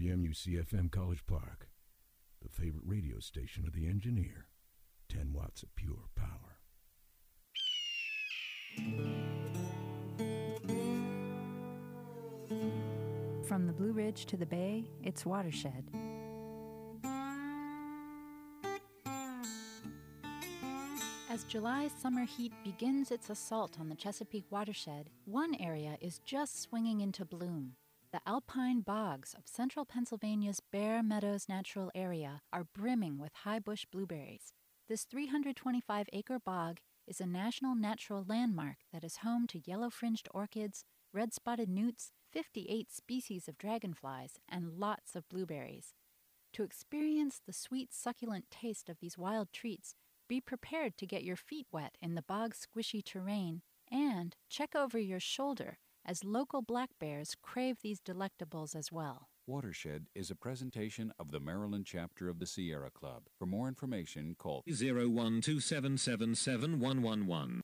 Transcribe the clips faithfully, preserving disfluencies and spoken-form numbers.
W M U C F M College Park, the favorite radio station of the engineer. ten watts of pure power. From the Blue Ridge to the Bay, it's Watershed. As July's summer heat begins its assault on the Chesapeake watershed, one area is just swinging into bloom. The alpine bogs of central Pennsylvania's Bear Meadows Natural Area are brimming with high bush blueberries. This three hundred twenty-five acre bog is a national natural landmark that is home to yellow-fringed orchids, red-spotted newts, fifty-eight species of dragonflies, and lots of blueberries. To experience the sweet, succulent taste of these wild treats, be prepared to get your feet wet in the bog's squishy terrain, and check over your shoulder as local black bears crave these delectables as well. Watershed is a presentation of the Maryland chapter of the Sierra Club. For more information, call zero one two seven seven seven one one one.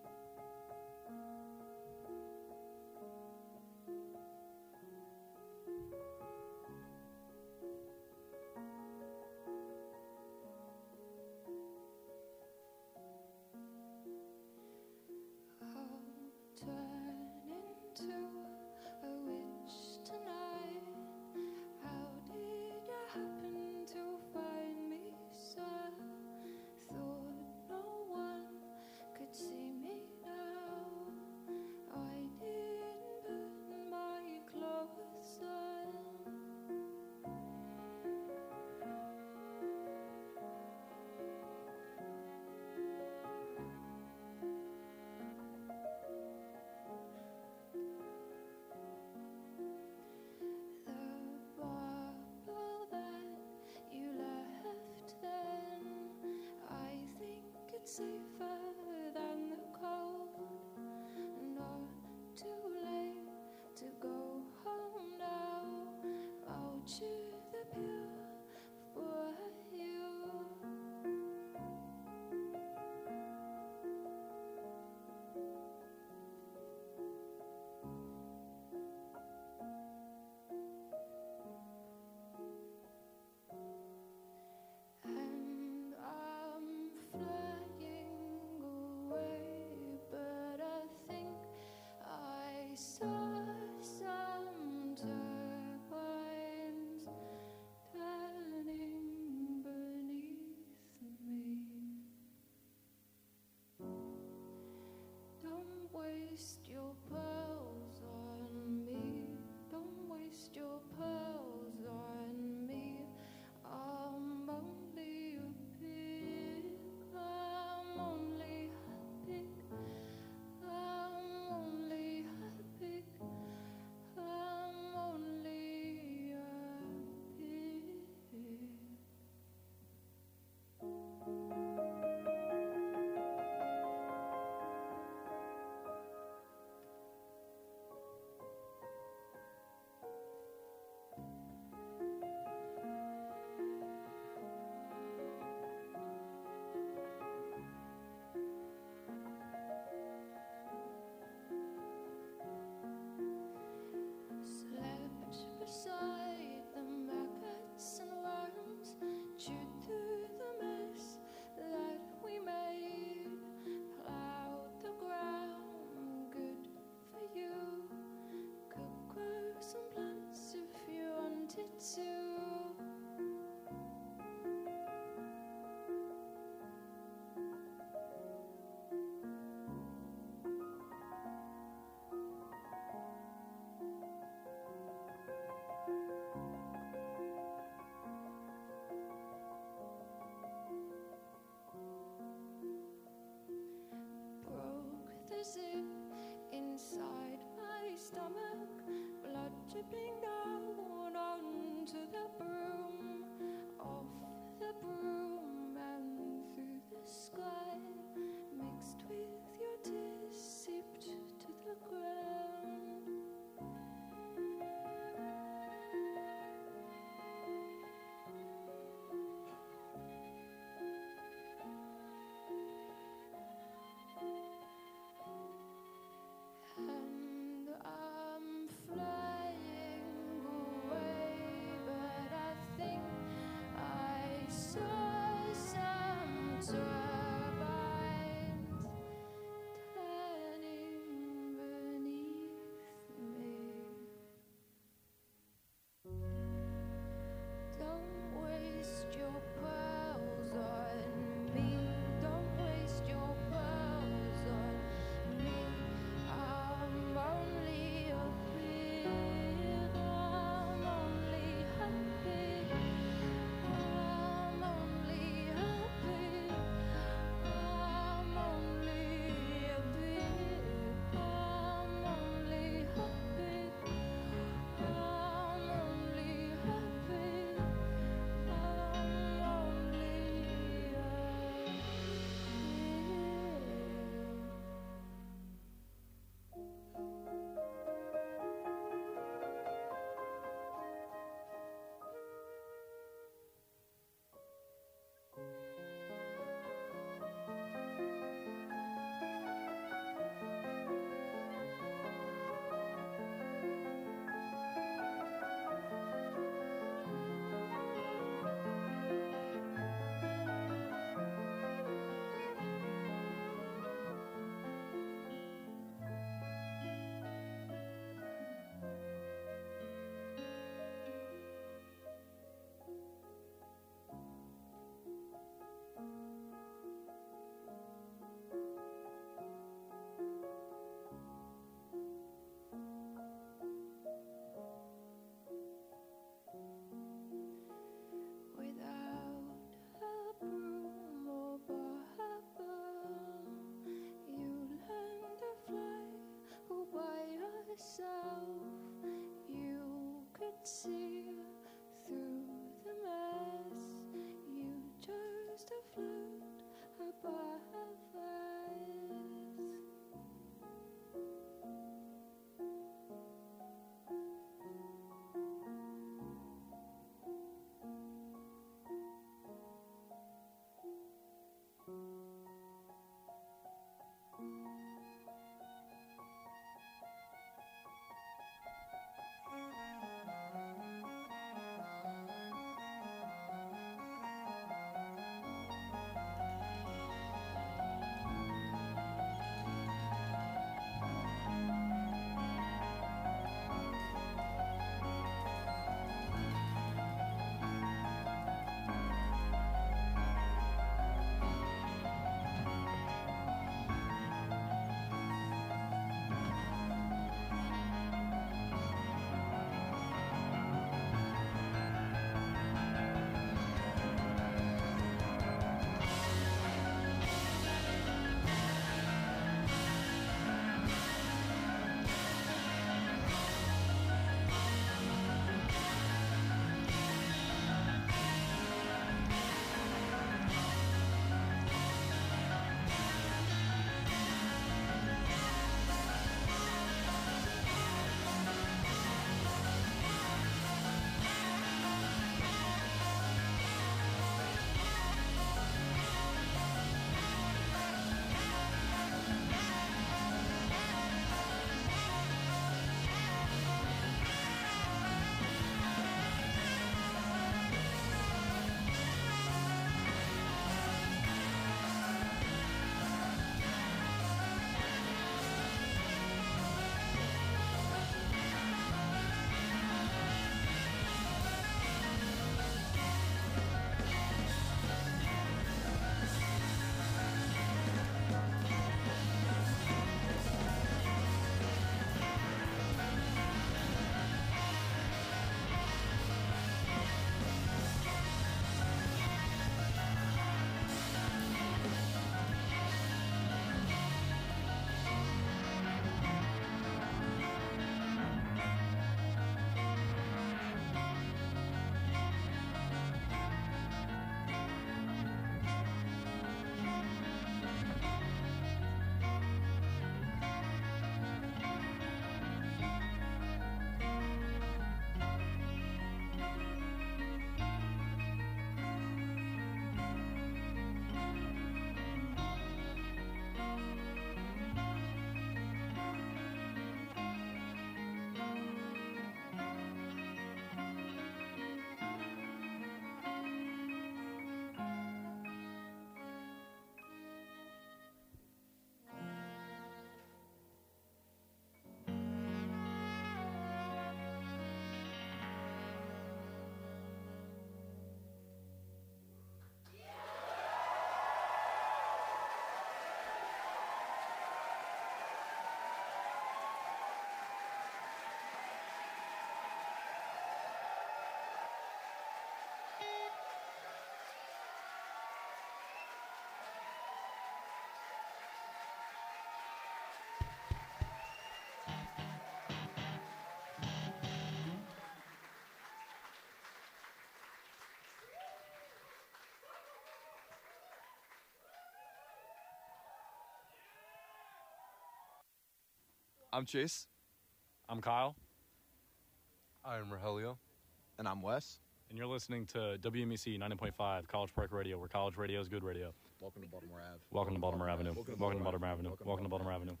I'm Chase. I'm Kyle. I'm Rogelio. And I'm Wes. And you're listening to W M E C ninety point five College Park Radio, where college radio is good radio. Welcome to Baltimore Ave. Welcome to Baltimore Avenue. Welcome to Baltimore Avenue. Welcome to Baltimore Avenue.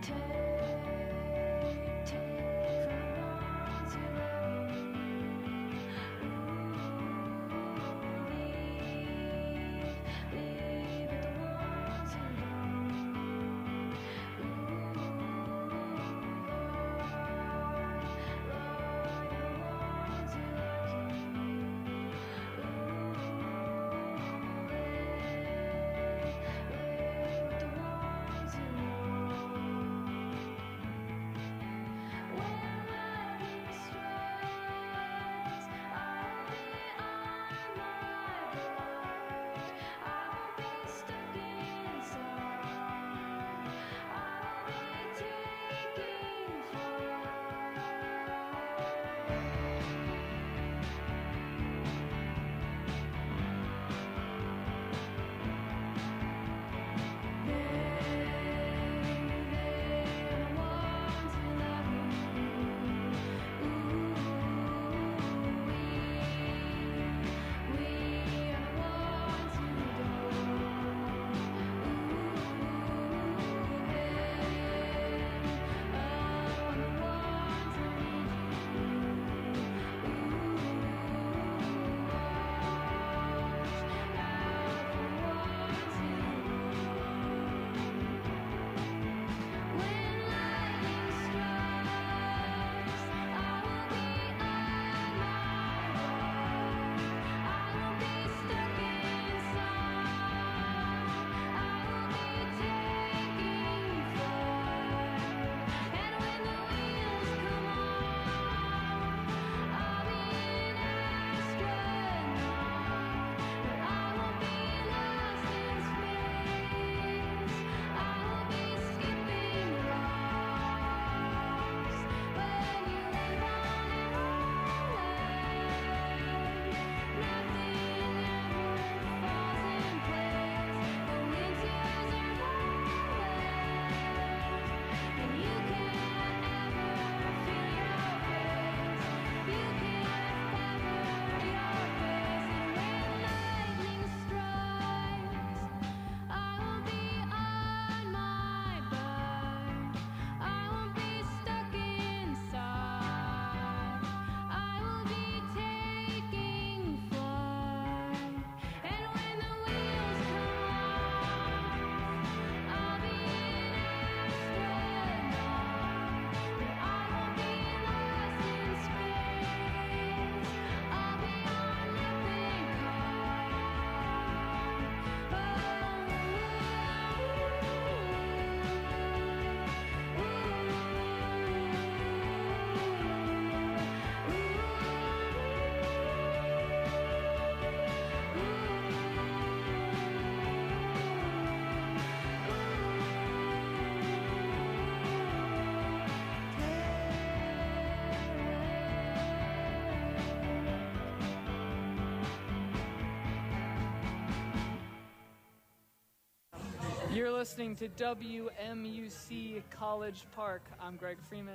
You're listening to W M U C College Park. I'm Greg Freeman.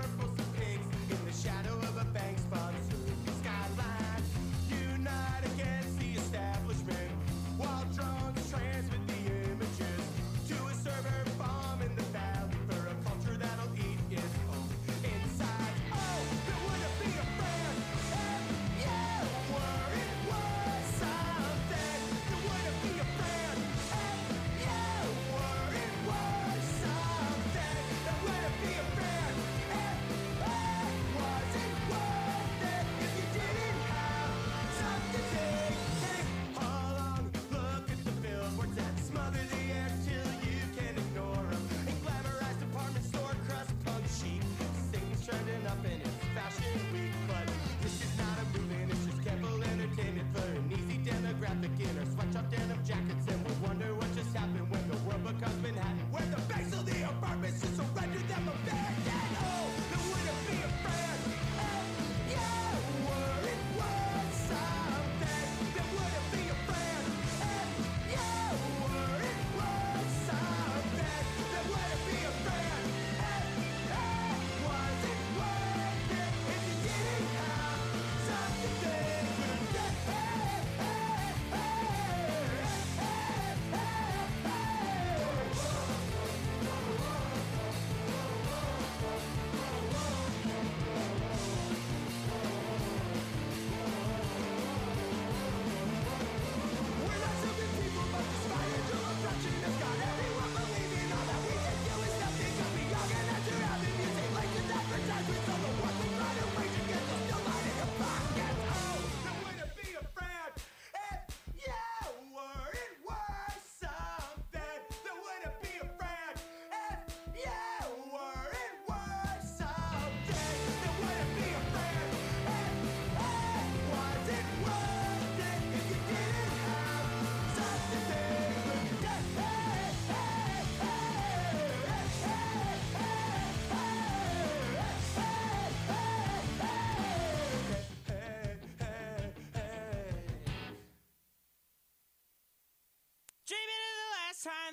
Shadow of a bank sponsor skyline. Unite again.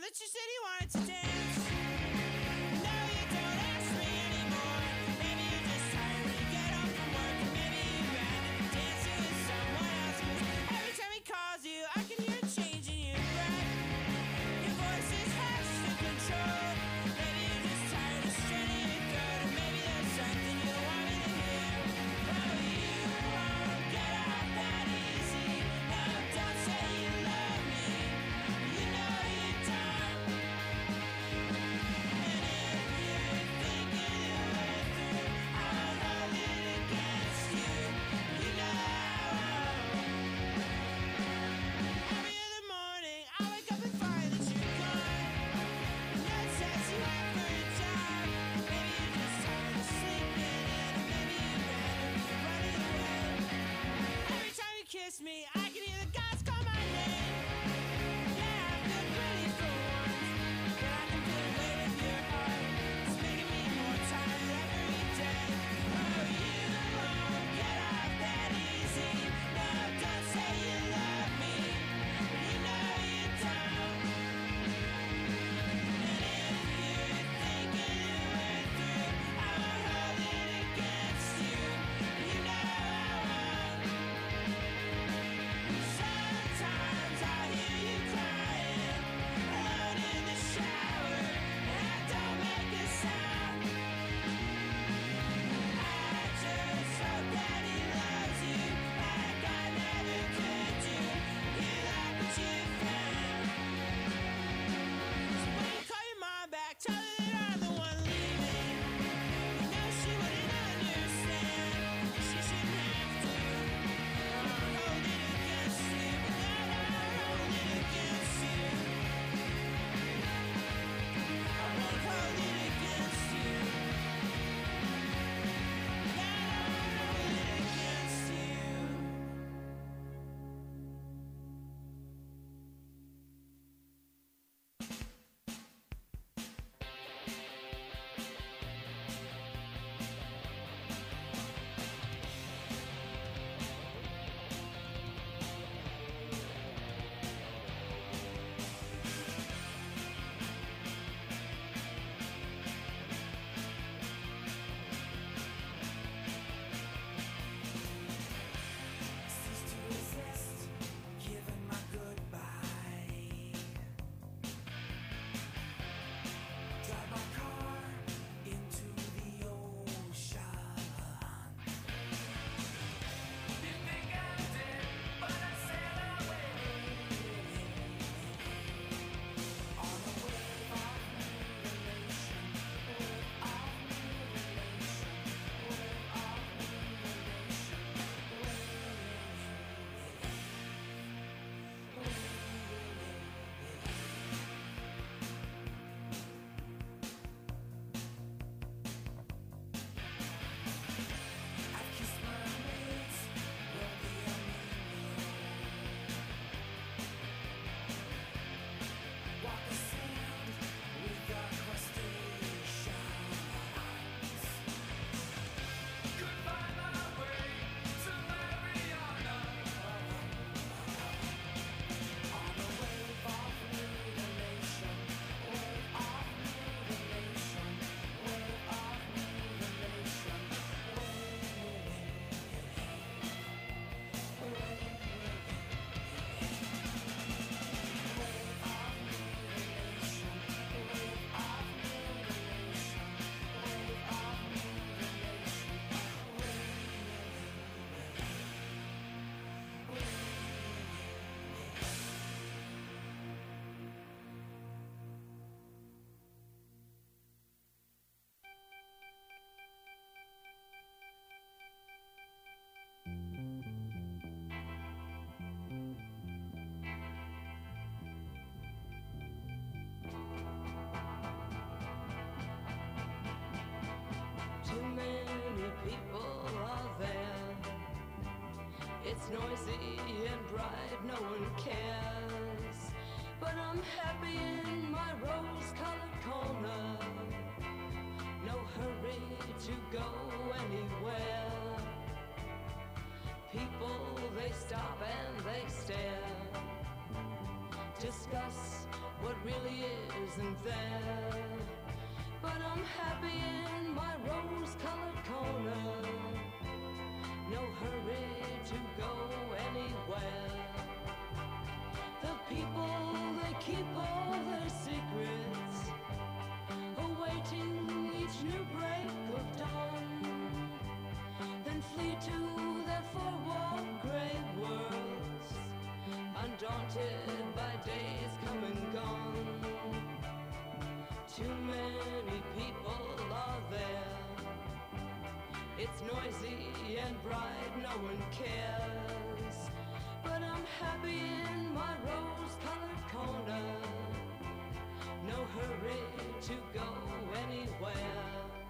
that you said you wanted to dance. No, you don't ask me anymore. Maybe you're just tired when you get home from work, and maybe you'd rather be dancing with someone else. 'Cause every time he calls you, I can hear a change in your breath. Your voice is hushed and controlled. Maybe you're just tired of straining your throat, or maybe there's something you don't want me to hear. Oh, you won't get out that easy. No, don't say you love me. You know you don't. And if you're thinking your way through, I'll hold it against you. You know I won't. Every other morning, I wake up and find that you're gone. No one says you have for a job. Maybe you're just tired of sleeping in, or maybe you'd rather be running away. Every time you kiss me, I can hear the gods call my name. Yeah, I feel pretty for once, but I can feel the weight of your heart. It's making me more tired every day. Oh, you won't get off that easy. No, don't say you love me. You know you don't. And if you're thinking your way through, I'll hold it against you. You know I won't. Sometimes I hear you crying alone in the shower, and I don't make a sound. I just hope that he loves you like I never could do. You like what you found. So when you call your mom back, tell her that I'm the one leaving. You know she wouldn't understand. She shouldn't have to. I'll hold it against you. But then I'll hold it against you. I won't hold it against you. Then I'll hold it against you. Cease to resist, giving my goodbye. Drive my car into the ocean. You think I'm dead, but I sail away on a wave of mutilation, wave of mutilation, wave of I've kissed mermaids, will be a walk the sand with the crustaceans. Could find my way to Mariana on a wave of mutilation, wave of mutilation, wave of mutilation, too many people are there. It's noisy and bright, no one cares. But I'm happy in my rose-colored corner. No hurry to go anywhere. People, they stop and they stare. Discuss what really isn't there. But I'm happy in my rose-colored corner, no hurry to go anywhere. The people, they keep all their secrets, awaiting each new break of dawn, then flee to their four-wall grey worlds, undaunted by days come and gone. Too many people are there. It's noisy and bright, no one cares. But I'm happy in my rose-colored corner, no hurry to go anywhere.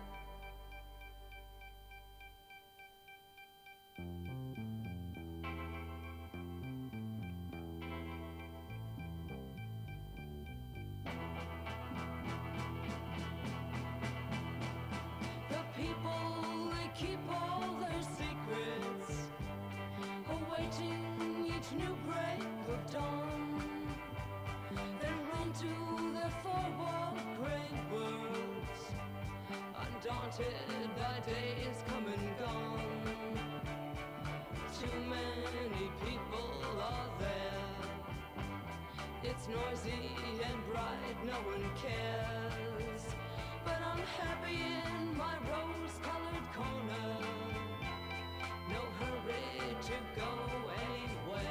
New break of dawn, then run to their four-wall grey worlds, undaunted by days come and gone. Too many people are there. It's noisy and bright, no one cares. But I'm happy in my rose-colored corner, no hurry to go anywhere.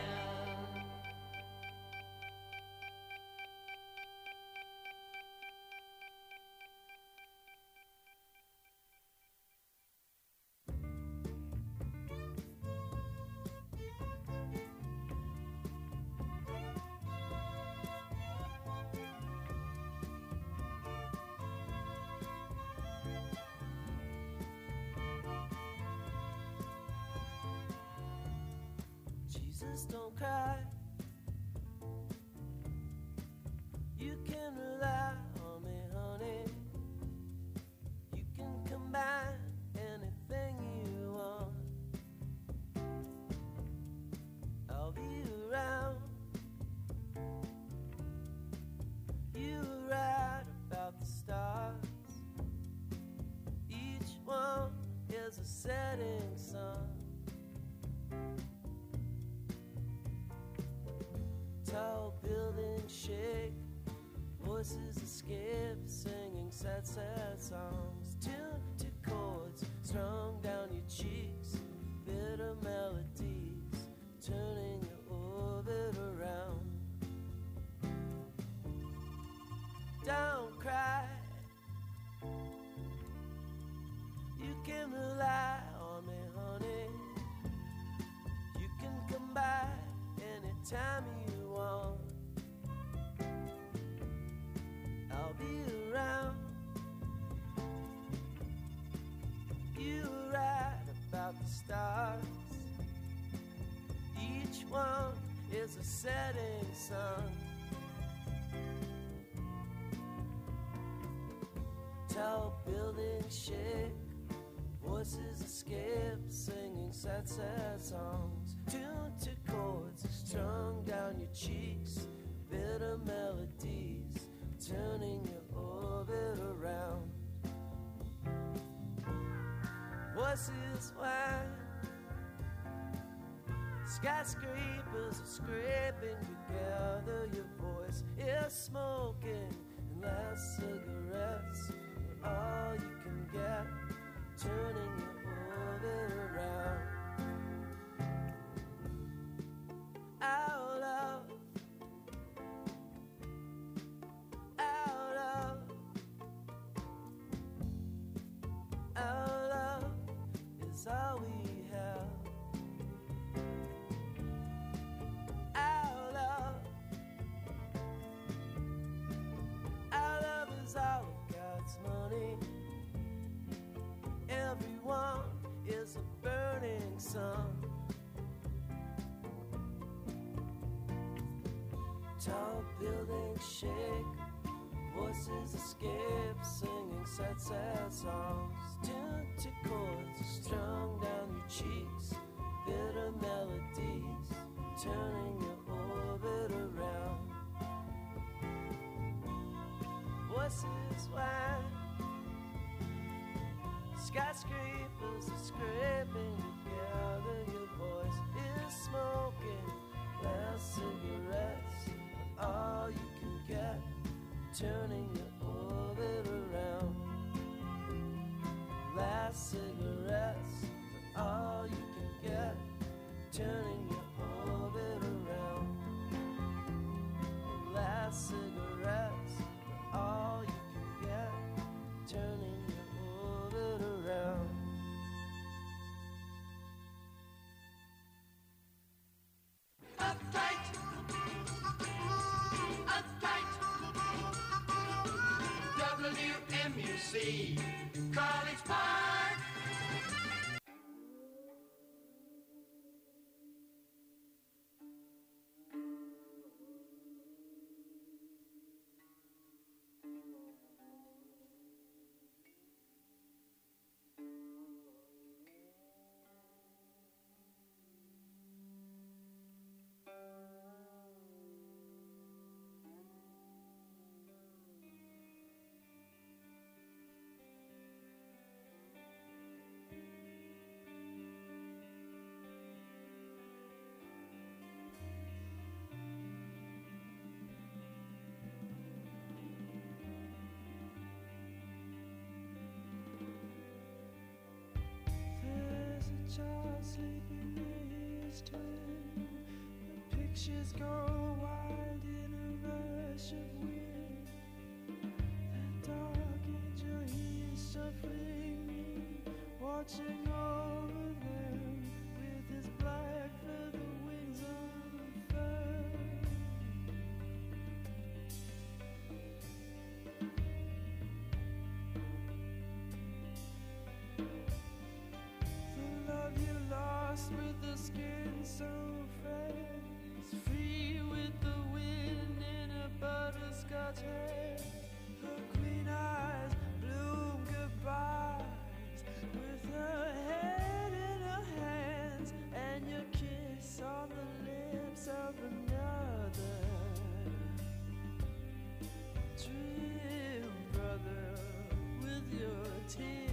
Jesus, don't cry. You can rely on me, honey. You can combine anything you want. I'll be around. You were right about the stars. Each one is a setting sun. Tall buildings shake, voices escape, singing sad, sad songs, tuned to chords strung down your cheeks, bitter melodies, turning your orbit around. Don't cry, you can rely on me, honey. You can come by anytime you want. I'll be around. You were right about the stars. Each one is a setting sun. Tall buildings shake, voices escape, singing sad, sad songs, tuned to chords strung down your cheeks, bitter melodies, turning your orbit around. Voices whine, skyscrapers are scraping together. Your voice is smoking, and last cigarettes are all you can get, turning your orbit around. Our love, our love, our love is all we have. Our love, our love is all of God's money. Everyone is a burning sun. Tall buildings shake, voices escape, singing sad, sad songs, tuned to chords strung down your cheeks, bitter melodies, turning your orbit around. voices whine. Skyscrapers are scraping together. Your voice is smoking. Last cigarettes are all you can get. Turning your orbit around. Last cigarettes are all you can get. Turning your orbit around. Last cigarettes are all you can get. Turning your orbit around. Uptight, uptight, W M U C, College Park. There's a child sleeping near his twin. The pictures go wild in a rush of wind. That dark angel, he is shuffling me, watching over them with his black feather wings unfurled. The love you lost with the skin so fresh, free with the wind in her butterscotch hair. Her green eyes bloom goodbyes with her head in her hands, and your kiss on the lips of another. Dream, brother, with your tears.